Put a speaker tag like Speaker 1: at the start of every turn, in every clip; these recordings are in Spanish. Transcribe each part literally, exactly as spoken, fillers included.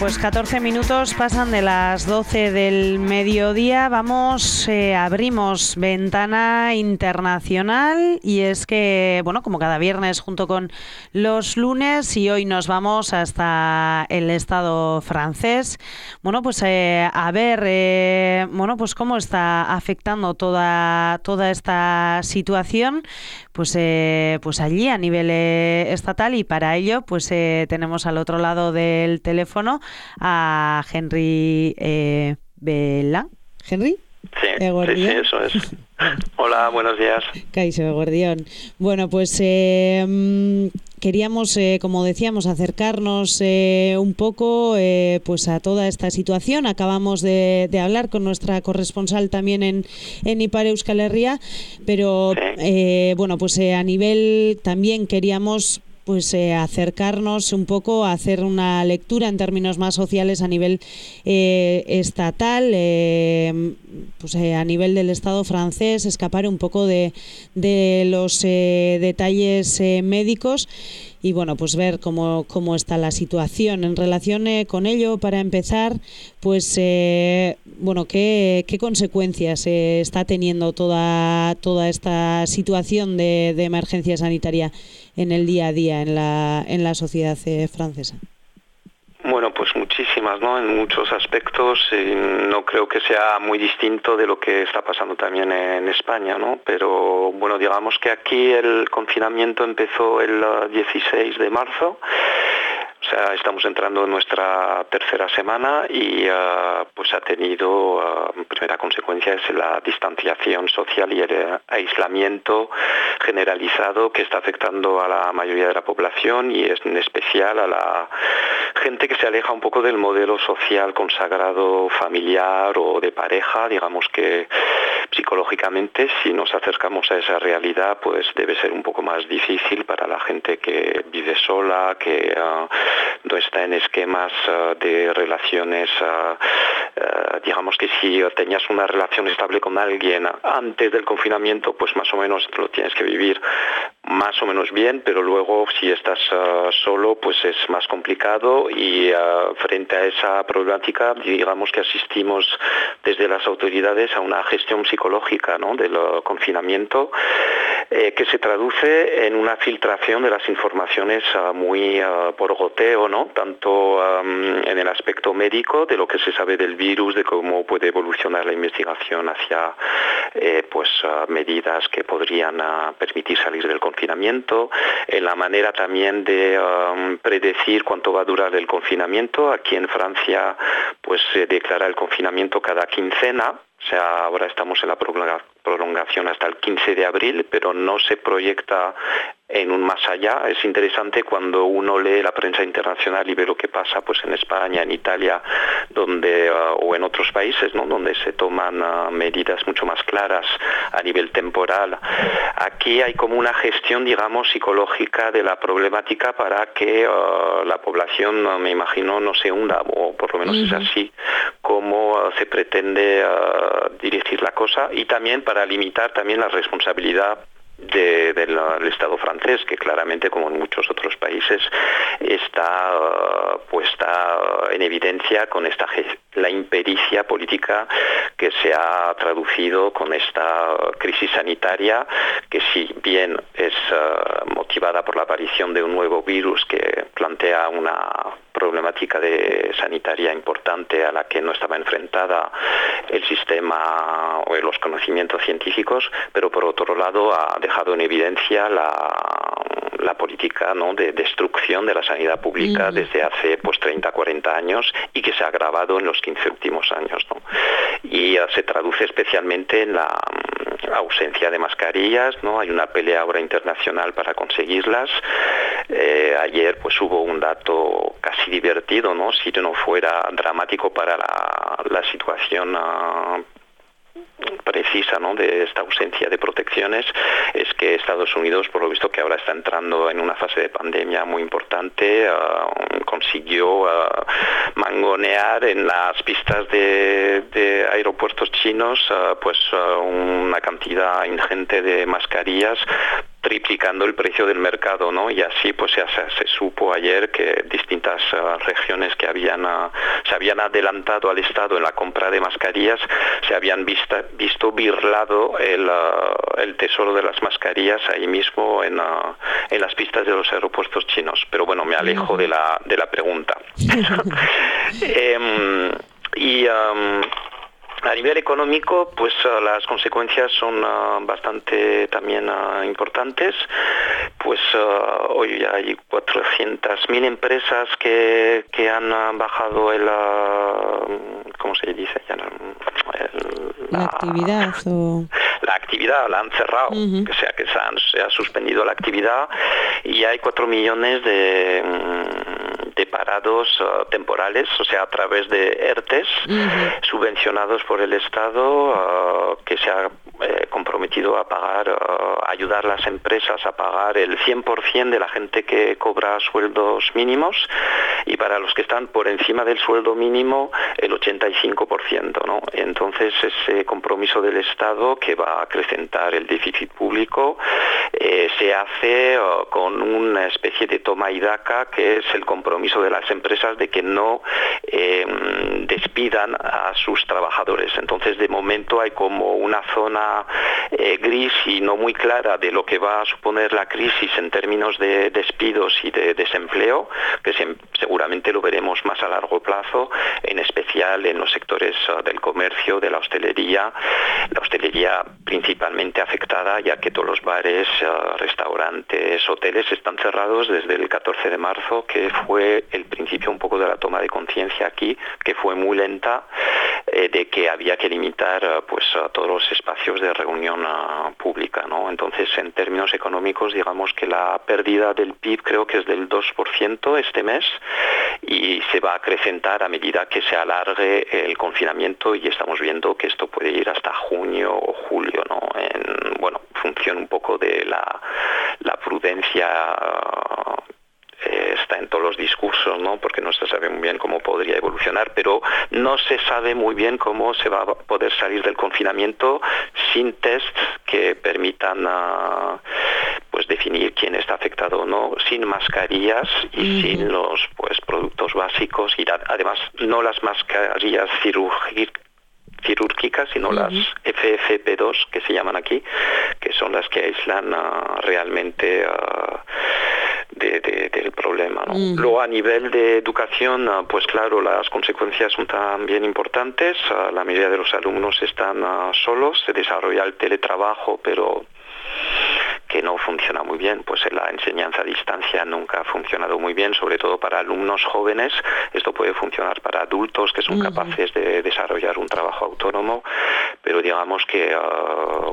Speaker 1: pues catorce minutos pasan de las doce del mediodía. Vamos, eh, abrimos ventana internacional y es que, bueno, como cada viernes junto con los lunes, y hoy nos vamos hasta el Estado francés. Bueno, pues eh, a ver, eh, bueno, pues cómo está afectando toda, toda esta situación, pues, eh, pues allí a nivel eh, estatal, y para ello, pues eh, tenemos al otro lado del teléfono a Henry eh, Bela. ¿Henry?
Speaker 2: Sí, sí, sí, eso es. Hola, buenos días.
Speaker 1: Kaixo Eguerdión. Bueno, pues eh, queríamos, eh, como decíamos, acercarnos eh, un poco eh, pues a toda esta situación. Acabamos de, de hablar con nuestra corresponsal también en, en Ipar Euskal Herria, pero
Speaker 2: Sí.
Speaker 1: eh, bueno, pues eh, a nivel también queríamos pues eh, acercarnos un poco a hacer una lectura en términos más sociales a nivel eh, estatal, eh, pues eh, a nivel del Estado francés, escapar un poco de, de los eh, detalles eh, médicos y bueno, pues ver cómo, cómo está la situación. En relación eh, con ello, para empezar, pues eh, bueno, ¿qué, qué consecuencias eh, está teniendo toda, toda esta situación de, de emergencia sanitaria en el día a día en la, en la sociedad eh, francesa?
Speaker 2: Bueno, pues muchísimas, ¿no? En muchos aspectos, eh, no creo que sea muy distinto de lo que está pasando también en España, ¿no? Pero bueno, digamos que aquí el confinamiento empezó el uh, dieciséis de marzo. O sea, estamos entrando en nuestra tercera semana y uh, pues ha tenido, uh, primera consecuencia es la distanciación social y el uh, aislamiento generalizado que está afectando a la mayoría de la población y es en especial a la gente que se aleja un poco del modelo social consagrado familiar o de pareja. Digamos que psicológicamente, si nos acercamos a esa realidad, pues debe ser un poco más difícil para la gente que vive sola, que uh, no está en esquemas uh, de relaciones, uh, uh, digamos que si tenías una relación estable con alguien antes del confinamiento, pues más o menos lo tienes que vivir más o menos bien, pero luego si estás uh, solo, pues es más complicado y uh, frente a esa problemática, digamos que asistimos desde las autoridades a una gestión psicológica, ¿no?, del uh, confinamiento, eh, que se traduce en una filtración de las informaciones uh, muy uh, por goteo, ¿no?, tanto um, en el aspecto médico de lo que se sabe del virus, de cómo puede evolucionar la investigación hacia eh, pues uh, medidas que podrían uh, permitir salir del confinamiento, en la manera también de um, predecir cuánto va a durar el confinamiento. Aquí en Francia pues se declara el confinamiento cada quincena. O sea, ahora estamos en la prolongación hasta el quince de abril, pero no se proyecta en un más allá. Es interesante cuando uno lee la prensa internacional y ve lo que pasa pues en España, en Italia, donde uh, o en otros países, ¿no?, donde se toman uh, medidas mucho más claras a nivel temporal. Aquí hay como una gestión, digamos, psicológica de la problemática para que uh, la población, uh, me imagino, no se hunda, o por lo menos uh-huh. es así como uh, se pretende uh, dirigir la cosa, y también para limitar también la responsabilidad De, del, del Estado francés, que claramente, como en muchos otros países, está uh, puesta uh, en evidencia con esta la impericia política que se ha traducido con esta uh, crisis sanitaria, que si bien es uh, motivada por la aparición de un nuevo virus que plantea una problemática de sanitaria importante a la que no estaba enfrentada el sistema o los conocimientos científicos, pero por otro lado ha dejado en evidencia la, la política, ¿no?, de destrucción de la sanidad pública mm. desde hace pues treinta, cuarenta años y que se ha agravado en los quince últimos años, ¿no? Y uh, se traduce especialmente en la um, ausencia de mascarillas, ¿no? Hay una pelea ahora internacional para conseguirlas. Eh, ayer pues hubo un dato casi divertido, ¿no?, si no fuera dramático para la, la situación uh, precisa, ¿no?, de esta ausencia de protecciones, es que Estados Unidos, por lo visto que ahora está entrando en una fase de pandemia muy importante, uh, consiguió uh, mangonear en las pistas de, de aeropuertos chinos uh, pues uh, una cantidad ingente de mascarillas triplicando el precio del mercado, ¿no? Y así pues ya se, se supo ayer que distintas uh, regiones que habían uh, se habían adelantado al Estado en la compra de mascarillas se habían vista, visto birlado el, uh, el tesoro de las mascarillas ahí mismo en, uh, en las pistas de los aeropuertos chinos. Pero bueno, me alejo de la de la pregunta. eh, y um, a nivel económico, pues uh, las consecuencias son uh, bastante también uh, importantes. Pues uh, hoy ya hay cuatrocientas mil empresas que, que han uh, bajado el, uh, ¿cómo se dice? Ya, el,
Speaker 1: la, la actividad o...
Speaker 2: La actividad la han cerrado, uh-huh. O sea que se, han, se ha suspendido la actividad y hay cuatro millones de... de parados uh, temporales, o sea, a través de ERTES, uh-huh. subvencionados por el Estado, uh, que se ha eh, comprometido a pagar, uh, ayudar a las empresas a pagar el cien por ciento de la gente que cobra sueldos mínimos y para los que están por encima del sueldo mínimo el ochenta y cinco por ciento, ¿no? Entonces ese compromiso del Estado que va a acrecentar el déficit público eh, se hace uh, con una especie de toma y daca, que es el compromiso de las empresas de que no eh, despidan a sus trabajadores. Entonces, de momento hay como una zona eh, gris y no muy clara de lo que va a suponer la crisis en términos de despidos y de desempleo, que se, seguramente lo veremos más a largo plazo, en especial en los sectores uh, del comercio, de la hostelería, la hostelería principalmente afectada, ya que todos los bares, uh, restaurantes, hoteles están cerrados desde el catorce de marzo, que fue el principio un poco de la toma de conciencia aquí, que fue muy lenta, eh, de que había que limitar uh, pues uh, todos los espacios de reunión uh, pública, ¿no? Entonces, en términos económicos, digamos que la pérdida del P I B creo que es del dos por ciento este mes y se va a acrecentar a medida que se alargue el confinamiento y estamos viendo que esto puede ir hasta junio o julio, ¿no? En, bueno, función un poco de la, la prudencia uh, Eh, está en todos los discursos, ¿no? Porque no se sabe muy bien cómo podría evolucionar, pero no se sabe muy bien cómo se va a poder salir del confinamiento sin tests que permitan uh, pues definir quién está afectado o no, sin mascarillas y uh-huh. sin los pues productos básicos y además no las mascarillas cirúrgicas quirúrgicas, sino uh-huh. las F F P dos que se llaman aquí, que son las que aíslan uh, realmente uh, de, de, del problema, ¿no? Uh-huh. Luego a nivel de educación, uh, pues claro, las consecuencias son también importantes. Uh, la mayoría de los alumnos están uh, solos, se desarrolla el teletrabajo, pero que no funciona muy bien, pues la enseñanza a distancia nunca ha funcionado muy bien, sobre todo para alumnos jóvenes. Esto puede funcionar para adultos que son uh-huh. capaces de desarrollar un trabajo autónomo, pero digamos que uh,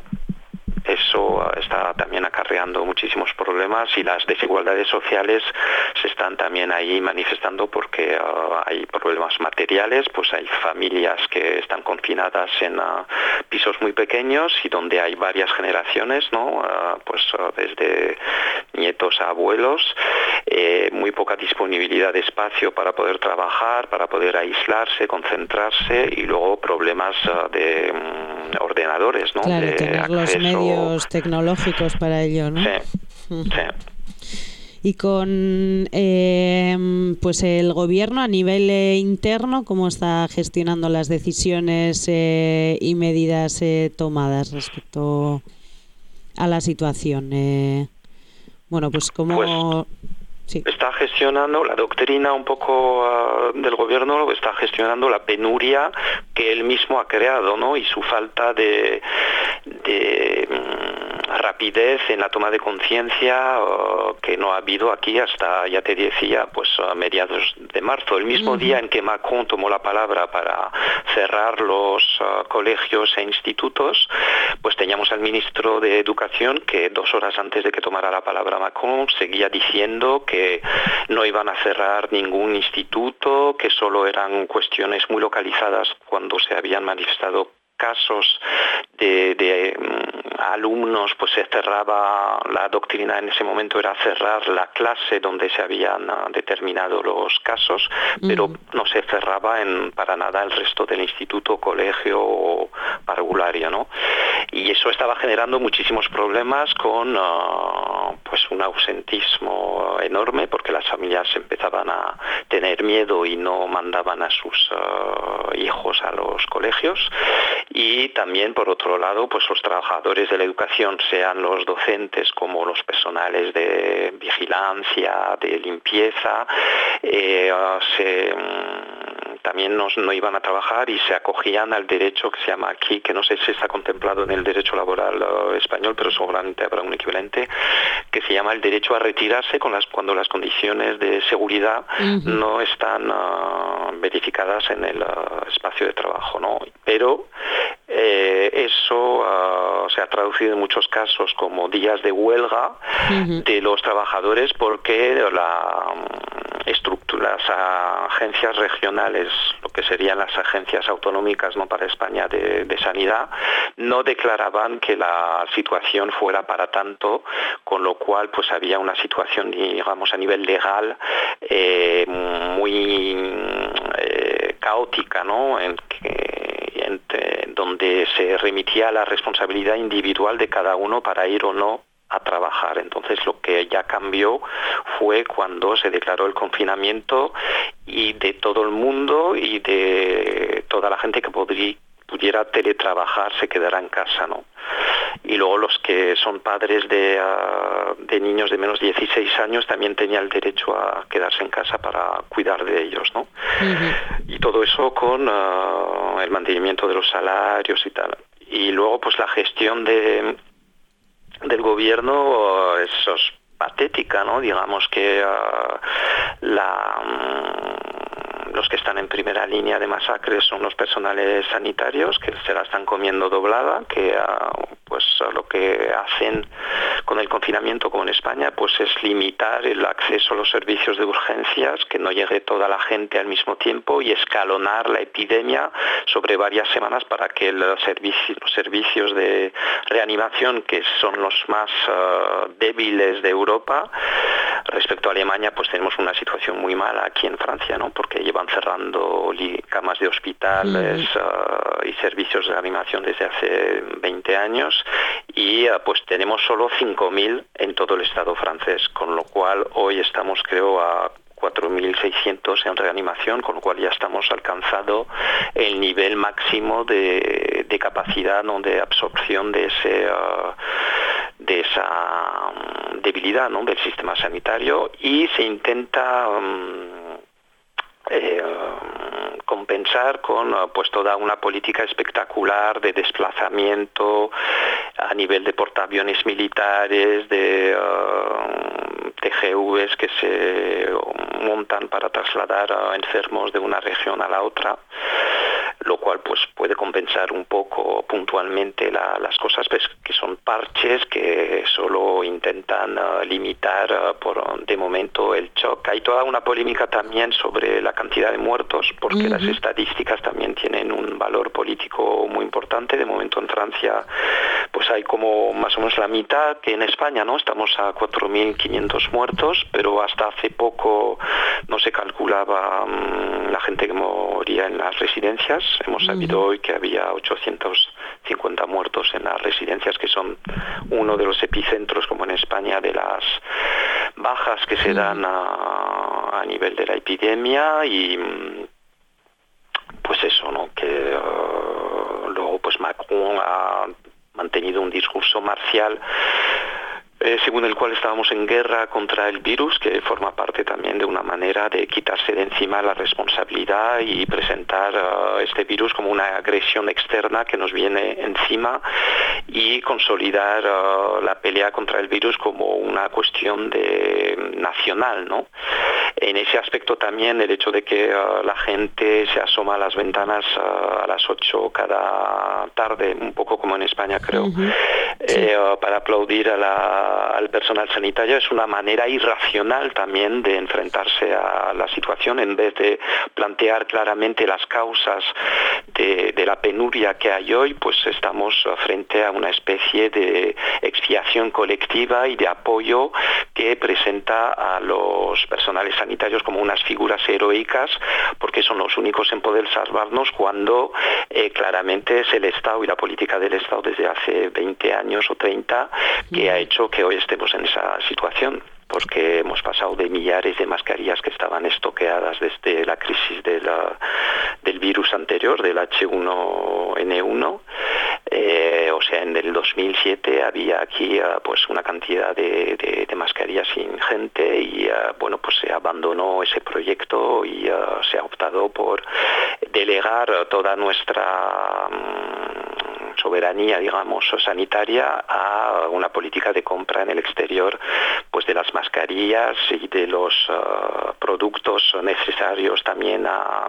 Speaker 2: eso está también acarreando muchísimos problemas y las desigualdades sociales se están también ahí manifestando porque uh, hay problemas materiales, pues hay familias que están confinadas en uh, pisos muy pequeños y donde hay varias generaciones, ¿no? Uh, pues uh, desde nietos a abuelos, eh, muy poca disponibilidad de espacio para poder trabajar, para poder aislarse, concentrarse y luego problemas uh, de um, ordenadores, ¿no?
Speaker 1: Claro,
Speaker 2: de
Speaker 1: tener
Speaker 2: acceso,
Speaker 1: los medios tecnológicos para ello, ¿no?
Speaker 2: Sí, uh-huh. sí.
Speaker 1: Y con eh, pues el gobierno a nivel eh, interno, ¿cómo está gestionando las decisiones eh, y medidas eh, tomadas respecto a la situación? Eh, bueno, pues cómo...
Speaker 2: Pues...
Speaker 1: Sí.
Speaker 2: Está gestionando la doctrina un poco uh, del gobierno, está gestionando la penuria que él mismo ha creado, ¿no? Y su falta de, de um, rapidez en la toma de conciencia uh, que no ha habido aquí hasta, ya te decía, pues a mediados de marzo. El mismo uh-huh. día en que Macron tomó la palabra para cerrar los uh, colegios e institutos, pues teníamos al ministro de Educación que dos horas antes de que tomara la palabra Macron seguía diciendo que que no iban a cerrar ningún instituto, que solo eran cuestiones muy localizadas cuando se habían manifestado casos de, de um, alumnos, pues se cerraba, la doctrina en ese momento era cerrar la clase donde se habían uh, determinado los casos, uh-huh. pero no se cerraba en, para nada el resto del instituto, colegio o, parvulario, ¿no? Y eso estaba generando muchísimos problemas con uh, pues un ausentismo enorme, porque las familias empezaban a tener miedo y no mandaban a sus uh, hijos a los colegios. Y también, por otro lado, pues los trabajadores de la educación, sean los docentes como los personales de vigilancia, de limpieza, eh, uh, se... Um, también no, no iban a trabajar y se acogían al derecho que se llama aquí, que no sé si está contemplado en el derecho laboral uh, español, pero seguramente habrá un equivalente, que se llama el derecho a retirarse con las, cuando las condiciones de seguridad uh-huh. no están uh, verificadas en el uh, espacio de trabajo, ¿no? Pero eh, eso uh, se ha traducido en muchos casos como días de huelga uh-huh. de los trabajadores, porque la um, estructura, las agencias regionales, lo que serían las agencias autonómicas, no para España, de, de sanidad, no declaraban que la situación fuera para tanto, con lo cual pues había una situación, digamos, a nivel legal eh, muy eh, caótica, ¿no? En que, entre, donde se remitía la responsabilidad individual de cada uno para ir o no a trabajar. Entonces lo que ya cambió fue cuando se declaró el confinamiento, y de todo el mundo y de toda la gente que podría, pudiera teletrabajar se quedará en casa, ¿no? Y luego los que son padres de, uh, de niños de menos de dieciséis años también tenían el derecho a quedarse en casa para cuidar de ellos, ¿no? Uh-huh. Y todo eso con uh, el mantenimiento de los salarios y tal. Y luego pues la gestión de del gobierno eso es patética, ¿no? Digamos que uh, la, um, los que están en primera línea de masacres son los personales sanitarios, que se la están comiendo doblada, que uh, pues uh, lo que hacen con el confinamiento, como en España, pues es limitar el acceso a los servicios de urgencias, que no llegue toda la gente al mismo tiempo, y escalonar la epidemia sobre varias semanas para que el servicio, los servicios de reanimación, que son los más uh, débiles de Europa, respecto a Alemania, pues tenemos una situación muy mala aquí en Francia, ¿no? Porque llevan cerrando camas de hospitales mm. uh, y servicios de reanimación desde hace veinte años, y uh, pues tenemos solo cinco mil en todo el Estado francés, con lo cual hoy estamos, creo, a cuatro mil seiscientos en reanimación, con lo cual ya estamos alcanzando el nivel máximo de, de capacidad, ¿no? De absorción de ese uh, de esa um, debilidad, ¿no? Del sistema sanitario, y se intenta um, eh, um, compensar con uh, pues toda una política espectacular de desplazamiento a nivel de portaaviones militares, de uh, T G Vs que se montan para trasladar a enfermos de una región a la otra, lo cual pues puede compensar un poco puntualmente la, las cosas, pues, que son parches que solo intentan uh, limitar uh, por de momento el shock. Hay toda una polémica también sobre la cantidad de muertos, porque uh-huh. las estadísticas también tienen un valor político muy importante. De momento en Francia pues hay como más o menos la mitad que en España, ¿no? Estamos a cuatro mil quinientos muertos, pero hasta hace poco no se calculaba um, la gente que moría en las residencias. Hemos sabido uh-huh. hoy que había ochocientos cincuenta muertos en las residencias, que son uno de los epicentros, como en España, de las bajas que se dan a, a nivel de la epidemia. Y pues eso, ¿no? Que uh, luego pues Macron ha mantenido un discurso marcial Eh, según el cual estábamos en guerra contra el virus, que forma parte también de una manera de quitarse de encima la responsabilidad y presentar uh, este virus como una agresión externa que nos viene encima, y consolidar uh, la pelea contra el virus como una cuestión de nacional, ¿no? En ese aspecto también el hecho de que uh, la gente se asoma a las ventanas uh, a las ocho cada tarde, un poco como en España, creo, uh-huh. sí. eh, para aplaudir a la, al personal sanitario. Es una manera irracional también de enfrentarse a la situación, en vez de plantear claramente las causas de, de la penuria que hay hoy, pues estamos frente a una especie de expiación colectiva y de apoyo que presenta a los personales sanitarios como unas figuras heroicas, porque son los únicos en poder salvarnos, cuando eh, claramente es el Estado y la política del Estado desde hace veinte años o treinta que ha hecho que hoy estemos en esa situación, porque hemos pasado de millares de mascarillas que estaban estoqueadas desde la crisis de la, del virus anterior, del hache uno ene uno. Eh, o sea, en el dos mil siete había aquí uh, pues una cantidad de, de, de mascarillas ingente y uh, bueno, pues se abandonó ese proyecto y uh, se ha optado por delegar toda nuestra um, soberanía, digamos, sanitaria a una política de compra en el exterior, pues de las mascarillas y de los uh, productos necesarios también a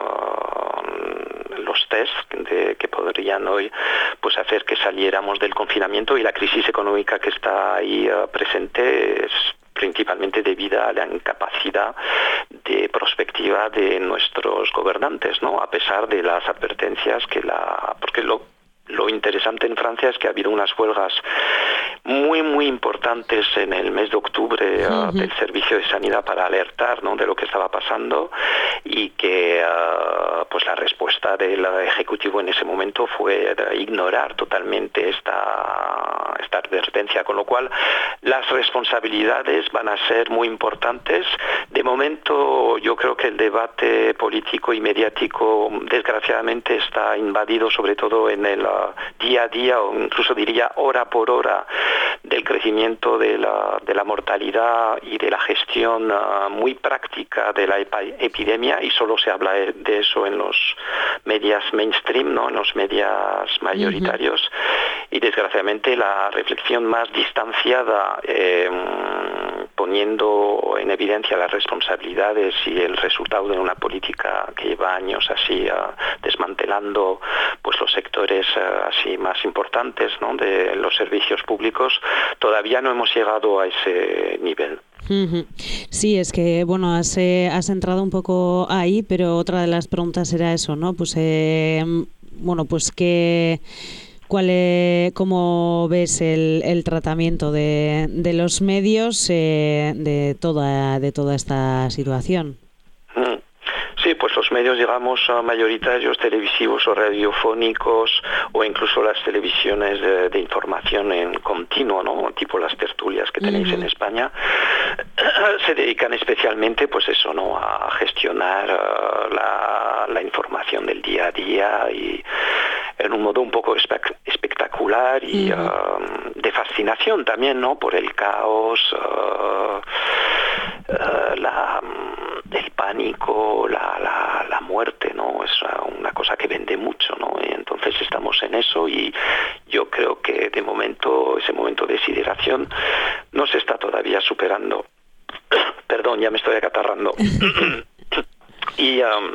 Speaker 2: uh, los test de, que podrían hoy pues hacer que saliéramos del confinamiento, y la crisis económica que está ahí uh, presente es principalmente debida a la incapacidad de prospectiva de nuestros gobernantes, ¿no? A pesar de las advertencias que la... porque lo Lo interesante en Francia es que ha habido unas huelgas muy, muy importantes en el mes de octubre uh, uh-huh. del Servicio de Sanidad para alertar, ¿no?, de lo que estaba pasando, y que uh, pues la respuesta del Ejecutivo en ese momento fue ignorar totalmente esta, esta advertencia, con lo cual las responsabilidades van a ser muy importantes. De momento yo creo que el debate político y mediático desgraciadamente está invadido sobre todo en el día a día, o incluso diría hora por hora, del crecimiento de la, de la mortalidad y de la gestión uh, muy práctica de la epidemia, y solo se habla de eso en los medios mainstream, ¿no?, en los medios mayoritarios, uh-huh. y desgraciadamente la reflexión más distanciada, eh, poniendo en evidencia las responsabilidades y el resultado de una política que lleva años así uh, desmantelando pues los sectores uh, así más importantes, ¿no?, de los servicios públicos, todavía no hemos llegado a ese nivel.
Speaker 1: Sí, es que bueno, has, eh, has entrado un poco ahí, pero otra de las preguntas era eso, ¿no? Pues eh, bueno, pues que ¿cuál es, cómo ves el, el tratamiento de, de los medios eh, de toda de toda esta situación?
Speaker 2: Mm. Sí, pues los medios, digamos, mayoritarios, televisivos o radiofónicos, o incluso las televisiones de, de información en continuo, ¿no?, tipo las tertulias que tenéis uh-huh. en España, se dedican especialmente, pues eso, ¿no?, a gestionar uh, la, la información del día a día, y en un modo un poco espe- espectacular y uh-huh. uh, de fascinación también, ¿no?, por el caos, uh, uh, la, el pánico, la, la, la muerte, ¿no? Es una cosa que vende mucho, ¿no? Y entonces estamos en eso, y yo creo que de momento ese momento de sideración no se está todavía superando. Perdón, ya me estoy acatarrando. y um,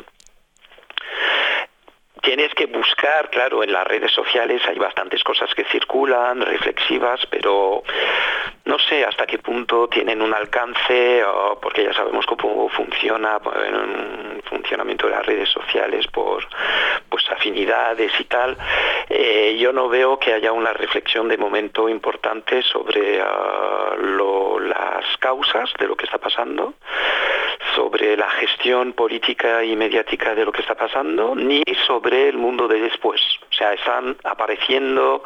Speaker 2: tienes que buscar, claro, en las redes sociales hay bastantes cosas que circulan, reflexivas, pero no sé hasta qué punto tienen un alcance, oh, porque ya sabemos cómo funciona el funcionamiento de las redes sociales por pues afinidades y tal. Eh, yo no veo que haya una reflexión de momento importante sobre uh, lo, las causas de lo que está pasando, sobre la gestión política y mediática de lo que está pasando, ni sobre el mundo de después. O sea, están apareciendo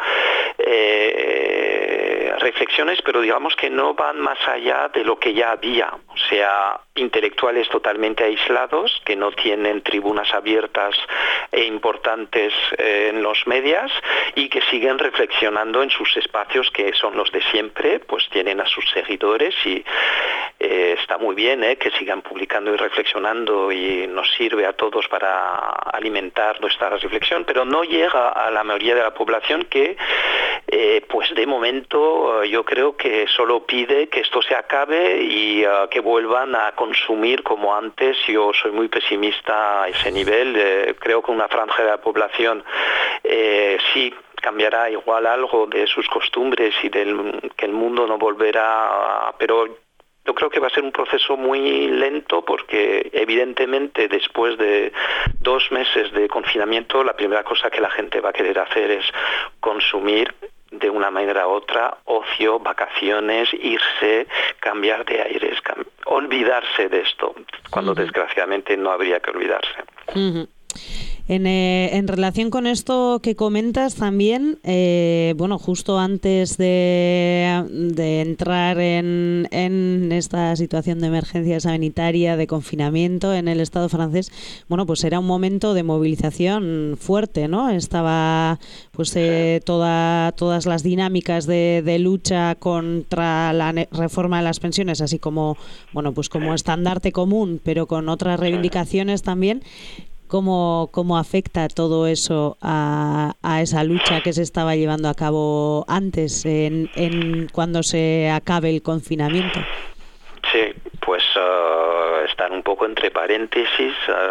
Speaker 2: eh, reflexiones, pero digamos que no van más allá de lo que ya había. O sea, intelectuales totalmente aislados, que no tienen tribunas abiertas e importantes eh, en los medios, y que siguen reflexionando en sus espacios, que son los de siempre, pues tienen a sus seguidores, y eh, está muy bien eh, que sigan publicando y reflexionando, y nos sirve a todos para alimentar nuestra reflexión, pero no llega a la mayoría de la población, que eh, pues de momento yo creo que solo pide que esto se acabe y uh, que vuelvan a consumir como antes. Yo soy muy pesimista a ese nivel. Eh, creo que una franja de la población eh, sí cambiará igual algo de sus costumbres y del que el mundo no volverá, a, pero yo creo que va a ser un proceso muy lento porque evidentemente después de dos meses de confinamiento la primera cosa que la gente va a querer hacer es consumir de una manera u otra, ocio, vacaciones, irse, cambiar de aires, cam- olvidarse de esto, cuando uh-huh. desgraciadamente no habría que olvidarse.
Speaker 1: Uh-huh. En, eh, en relación con esto que comentas también, eh, bueno, justo antes de, de entrar en, en esta situación de emergencia sanitaria, de confinamiento en el Estado francés, bueno, pues era un momento de movilización fuerte, ¿no? Estaba pues eh, toda, todas las dinámicas de, de lucha contra la ne- reforma de las pensiones, así como, bueno, pues como estandarte común, pero con otras reivindicaciones también. ¿Cómo, cómo afecta todo eso a, a esa lucha que se estaba llevando a cabo antes, en, en cuando se acabe el confinamiento?
Speaker 2: Sí, pues uh, están un poco entre paréntesis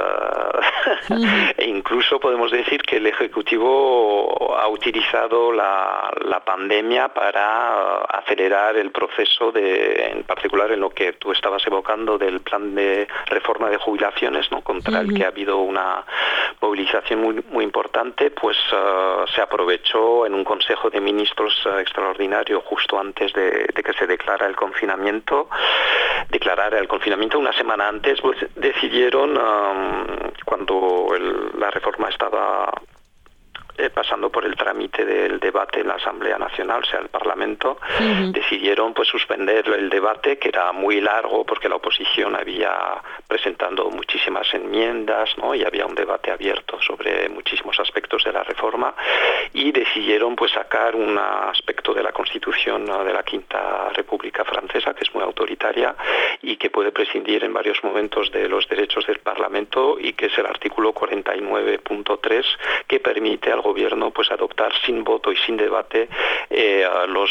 Speaker 2: uh, uh-huh. e incluso podemos decir que el Ejecutivo ha utilizado la, la pandemia para uh, acelerar el proceso de, en particular en lo que tú estabas evocando del plan de reforma de jubilaciones, ¿no? Contra uh-huh. el que ha habido una movilización muy, muy importante, pues uh, se aprovechó en un Consejo de Ministros uh, extraordinario justo antes de, de que se declara el confinamiento. Declarar el confinamiento una semana antes, pues decidieron, um, cuando el, la reforma estaba eh, pasando por el trámite del debate en la Asamblea Nacional, o sea, el Parlamento, uh-huh. decidieron pues suspender el debate, que era muy largo porque la oposición había presentado muchísimas enmiendas, ¿no? Y había un debate abierto sobre muchísimos aspectos de la reforma, y decidieron pues sacar un aspecto de la Constitución de la Quinta República Francesa, que es muy autoritaria y que puede prescindir en varios momentos de los derechos del Parlamento, y que es el artículo cuarenta y nueve punto tres, que permite al gobierno pues adoptar sin voto y sin debate eh, los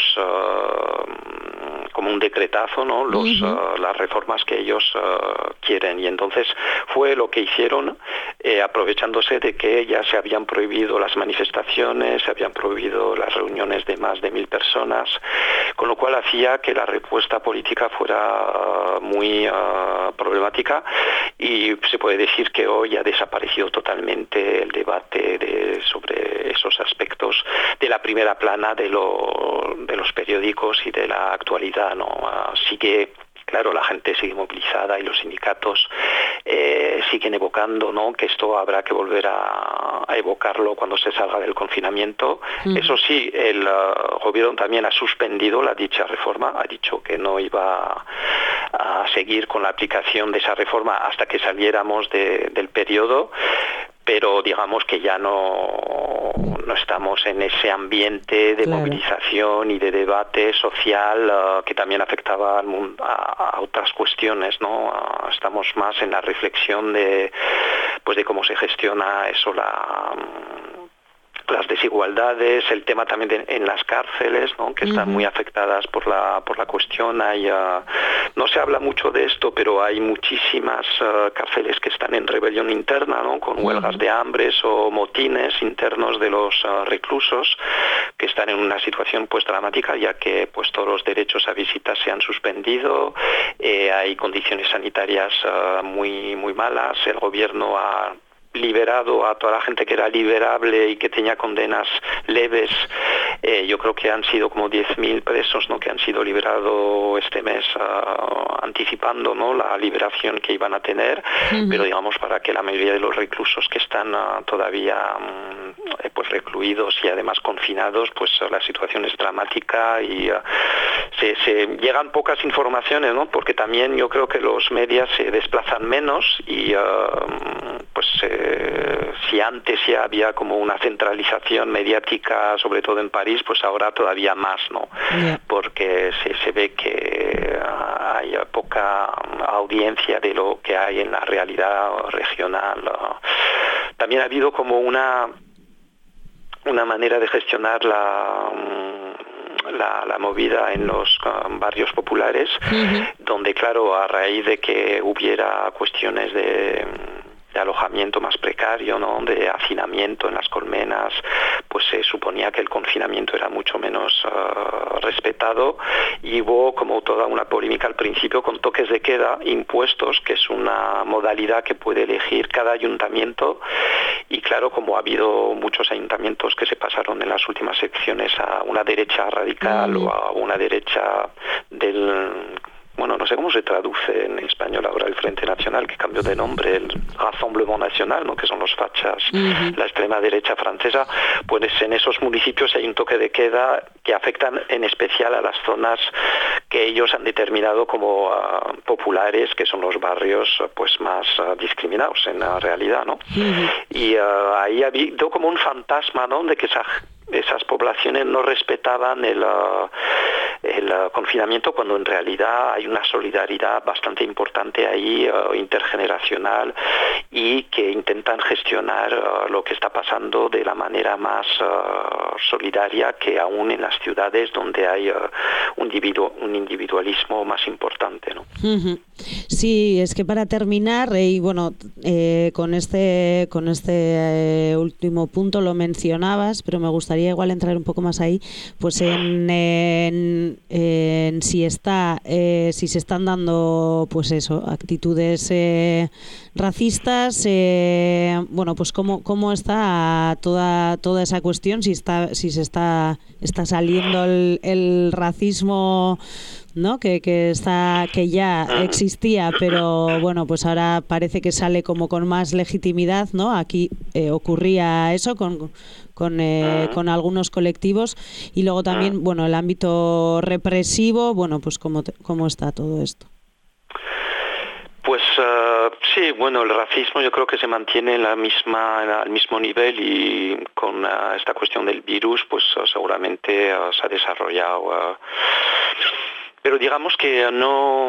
Speaker 2: uh, como un decretazo, ¿no? Los, uh-huh. uh, las reformas que ellos uh, quieren. Y entonces fue lo que hicieron, eh, aprovechándose de que ya se habían prohibido las manifestaciones, se habían prohibido las reuniones de más de mil personas, con lo cual hacía que la respuesta política fuera uh, muy uh, problemática, y se puede decir que hoy ha desaparecido totalmente el debate de, sobre esos aspectos de la primera plana de, lo, de los periódicos y de la actualidad, ¿no? Uh, sigue, claro, la gente sigue movilizada y los sindicatos eh, siguen evocando, ¿no?, que esto habrá que volver a, a evocarlo cuando se salga del confinamiento. Mm. Eso sí, el uh, gobierno también ha suspendido la dicha reforma, ha dicho que no iba a, a seguir con la aplicación de esa reforma hasta que saliéramos de, del periodo. Pero digamos que ya no, no estamos en ese ambiente de claro. movilización y de debate social uh, que también afectaba al mundo, a, a otras cuestiones, ¿no? Uh, estamos más en la reflexión de, pues de cómo se gestiona eso, la... Um, las desigualdades, el tema también de, en las cárceles, ¿no?, que están uh-huh. muy afectadas por la por la cuestión. Hay, uh, no se habla mucho de esto, pero hay muchísimas uh, cárceles que están en rebelión interna, ¿no?, con uh-huh. huelgas de hambres o motines internos de los uh, reclusos, que están en una situación pues dramática, ya que pues todos los derechos a visitas se han suspendido, eh, hay condiciones sanitarias uh, muy muy malas, el gobierno ha liberado a toda la gente que era liberable y que tenía condenas leves. Eh, yo creo que han sido como diez mil presos, ¿no?, que han sido liberados este mes, uh, anticipando, ¿no?, la liberación que iban a tener, uh-huh. pero digamos para que la mayoría de los reclusos que están uh, todavía um, eh, pues recluidos y además confinados, pues uh, la situación es dramática y uh, se, se llegan pocas informaciones, ¿no?, porque también yo creo que los medios se desplazan menos y uh, pues eh, si antes ya había como una centralización mediática, sobre todo en París, pues ahora todavía más, ¿no? Yeah. Porque se, se ve que hay poca audiencia de lo que hay en la realidad regional. También ha habido como una, una manera de gestionar la... La, la movida en los um, barrios populares, uh-huh. donde, claro, a raíz de que hubiera cuestiones de... de alojamiento más precario, ¿no?, de hacinamiento en las colmenas, pues se supo suponía que el confinamiento era mucho menos uh, respetado, y hubo como toda una polémica al principio con toques de queda impuestos, que es una modalidad que puede elegir cada ayuntamiento, y claro, como ha habido muchos ayuntamientos que se pasaron en las últimas elecciones a una derecha radical mm. o a una derecha del... Bueno, no sé cómo se traduce en español ahora el Frente Nacional, que cambió de nombre, el Rassemblement National, ¿no? Que son los fachas, uh-huh. la extrema derecha francesa. Pues en esos municipios hay un toque de queda que afectan en especial a las zonas que ellos han determinado como uh, populares, que son los barrios pues más uh, discriminados en la realidad, ¿no? Uh-huh. Y uh, ahí ha habido como un fantasma, ¿no? De que esa esas poblaciones no respetaban el, uh, el uh, confinamiento, cuando en realidad hay una solidaridad bastante importante ahí, uh, intergeneracional, y que intentan gestionar uh, lo que está pasando de la manera más uh, solidaria que aún en las ciudades donde hay uh, un, individuo, un individualismo más importante, ¿no?
Speaker 1: Uh-huh. Sí, es que para terminar, eh, y bueno, eh, con este, con este eh, último punto lo mencionabas, pero me gustaría igual entrar un poco más ahí, pues en, en, en si está, eh, si se están dando, pues eso, actitudes eh, racistas, eh, bueno, pues cómo cómo está toda toda esa cuestión, si está, si se está está saliendo el, el racismo, ¿no? Que, que está, que ya existía, pero bueno, pues ahora parece que sale como con más legitimidad, ¿no? Aquí eh, ocurría eso con con, eh, con algunos colectivos, y luego también, bueno, el ámbito represivo, bueno, pues cómo cómo está todo esto.
Speaker 2: Pues uh, sí, bueno, el racismo yo creo que se mantiene en la misma, al mismo nivel, y con uh, esta cuestión del virus, pues uh, seguramente uh, se ha desarrollado. Uh, pero digamos que no,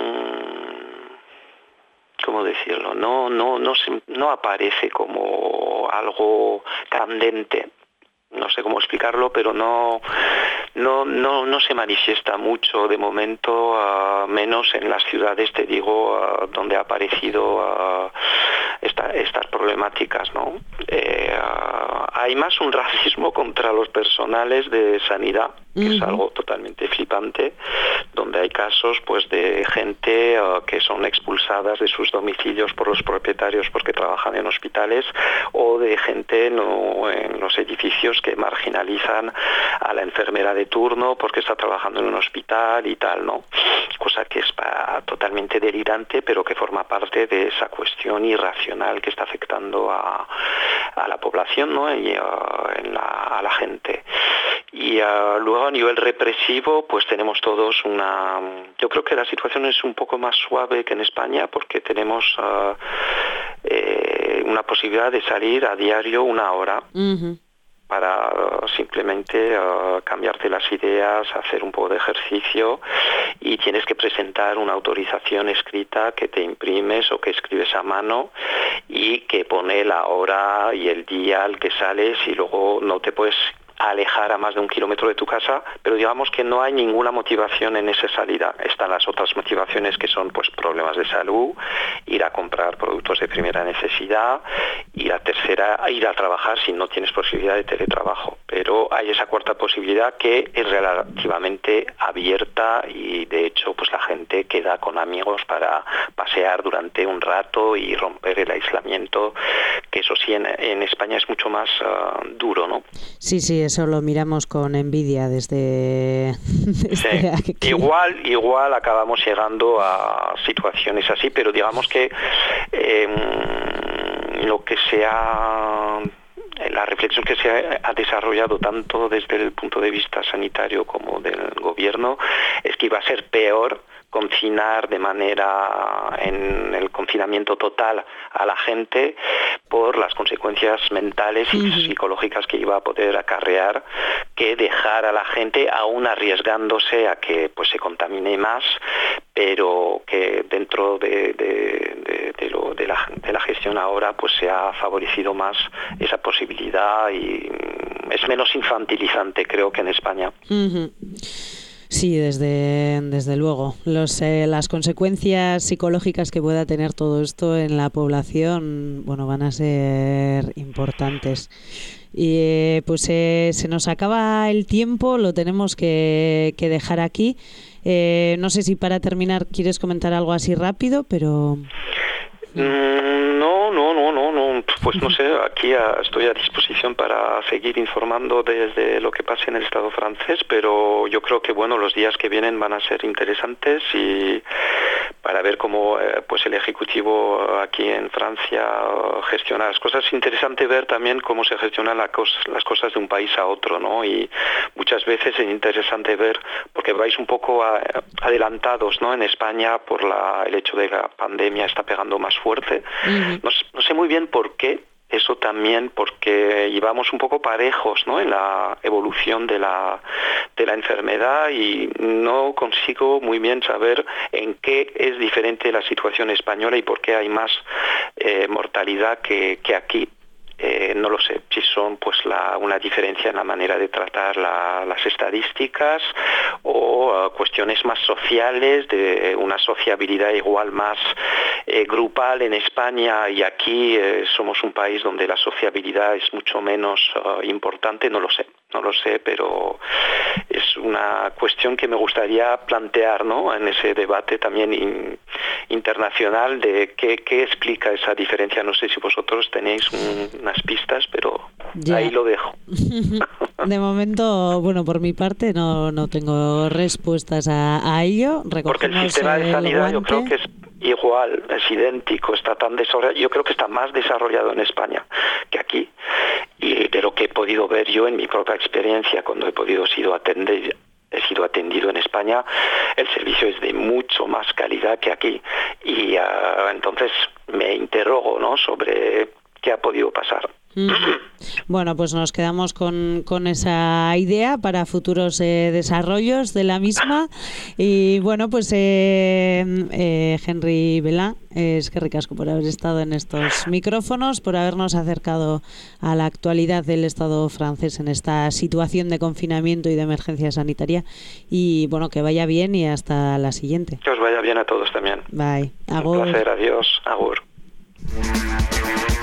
Speaker 2: ¿cómo decirlo? No, no, no, se, no aparece como algo candente. No sé cómo explicarlo, pero no, no, no, no se manifiesta mucho de momento, uh, menos en las ciudades, te digo, uh, donde ha aparecido uh, esta, estas problemáticas, ¿no? Eh, uh, hay más un racismo contra los personales de sanidad, que uh-huh. es algo totalmente flipante, donde hay casos pues de gente uh, que son expulsadas de sus domicilios por los propietarios porque trabajan en hospitales, o de gente no, en los edificios que marginalizan a la enfermera de turno porque está trabajando en un hospital y tal, ¿no? Cosa que es para, totalmente delirante, pero que forma parte de esa cuestión irracional que está afectando a, a la población, ¿no? Y uh, en la, a la gente. Y uh, luego a nivel represivo, pues tenemos todos una... Yo creo que la situación es un poco más suave que en España, porque tenemos uh, eh, una posibilidad de salir a diario una hora. Uh-huh. Para uh, simplemente uh, cambiarte las ideas, hacer un poco de ejercicio, y tienes que presentar una autorización escrita que te imprimes o que escribes a mano, y que pone la hora y el día al que sales, y luego no te puedes alejar a más de un kilómetro de tu casa, pero digamos que no hay ninguna motivación en esa salida. Están las otras motivaciones, que son pues problemas de salud, ir a comprar productos de primera necesidad, y la tercera, ir a trabajar si no tienes posibilidad de teletrabajo. Pero hay esa cuarta posibilidad que es relativamente abierta, y de hecho pues la gente queda con amigos para pasear durante un rato y romper el aislamiento, que eso sí en, en España es mucho más uh, duro, ¿no?
Speaker 1: Sí, sí, eso lo miramos con envidia desde, desde
Speaker 2: sí.
Speaker 1: aquí.
Speaker 2: Igual, igual acabamos llegando a situaciones así, pero digamos que eh, lo que se ha... La reflexión que se ha desarrollado tanto desde el punto de vista sanitario como del gobierno es que iba a ser peor confinar de manera, en el confinamiento total a la gente, por las consecuencias mentales y uh-huh. psicológicas que iba a poder acarrear, que dejar a la gente aún arriesgándose a que pues se contamine más, pero que dentro de, de, de, de, lo, de, la, de la gestión ahora pues se ha favorecido más esa posibilidad, y es menos infantilizante, creo, que en España.
Speaker 1: Uh-huh. Sí, desde, desde luego. Los, eh, las consecuencias psicológicas que pueda tener todo esto en la población, bueno, van a ser importantes. Y eh, pues eh, se nos acaba el tiempo, lo tenemos que, que dejar aquí. Eh, no sé si para terminar quieres comentar algo así rápido, pero...
Speaker 2: Mm, no, no, no, no, no, pues no sé, aquí a, estoy a disposición para seguir informando desde lo que pase en el Estado francés, pero yo creo que bueno, los días que vienen van a ser interesantes y para ver cómo eh, pues el Ejecutivo aquí en Francia gestiona las cosas. Es interesante ver también cómo se gestionan la cos, las cosas de un país a otro, ¿no? Y muchas veces es interesante ver, porque vais un poco a, adelantados, ¿no? En España por la, el hecho de que la pandemia está pegando más fuerte. Uh-huh. No, no sé muy bien por qué. Eso también porque íbamos un poco parejos, ¿no? En la evolución de la de la enfermedad y no consigo muy bien saber en qué es diferente la situación española y por qué hay más eh, mortalidad que, que aquí. Eh, no lo sé, si son pues la, una diferencia en la manera de tratar la, las estadísticas o uh, cuestiones más sociales, de una sociabilidad igual más eh, grupal en España y aquí eh, somos un país donde la sociabilidad es mucho menos uh, importante, no lo sé, no lo sé, pero es una cuestión que me gustaría plantear, ¿no? En ese debate también in, internacional de qué, qué explica esa diferencia. No sé si vosotros tenéis un, unas pistas, pero ya. Ahí lo dejo.
Speaker 1: De momento, bueno, por mi parte no, no tengo respuestas a, a ello. Recogemos
Speaker 2: Porque el sistema de sanidad yo creo que es igual, es idéntico, está tan desarrollado, yo creo que está más desarrollado en España que aquí. Y de lo que he podido ver yo en mi propia experiencia cuando he podido sido atender he sido atendido en España, el servicio es de mucho más calidad que aquí y uh, entonces me interrogo, ¿no? Sobre qué ha podido pasar.
Speaker 1: Bueno, pues nos quedamos con, con esa idea para futuros eh, desarrollos de la misma. Y bueno, pues eh, eh, Henry Belin, es que ricasco por haber estado en estos micrófonos, por habernos acercado a la actualidad del Estado francés en esta situación de confinamiento y de emergencia sanitaria. Y bueno, que vaya bien y hasta la siguiente.
Speaker 2: Que os vaya bien a todos también.
Speaker 1: Bye. Agur.
Speaker 2: Un placer, adiós. Agur.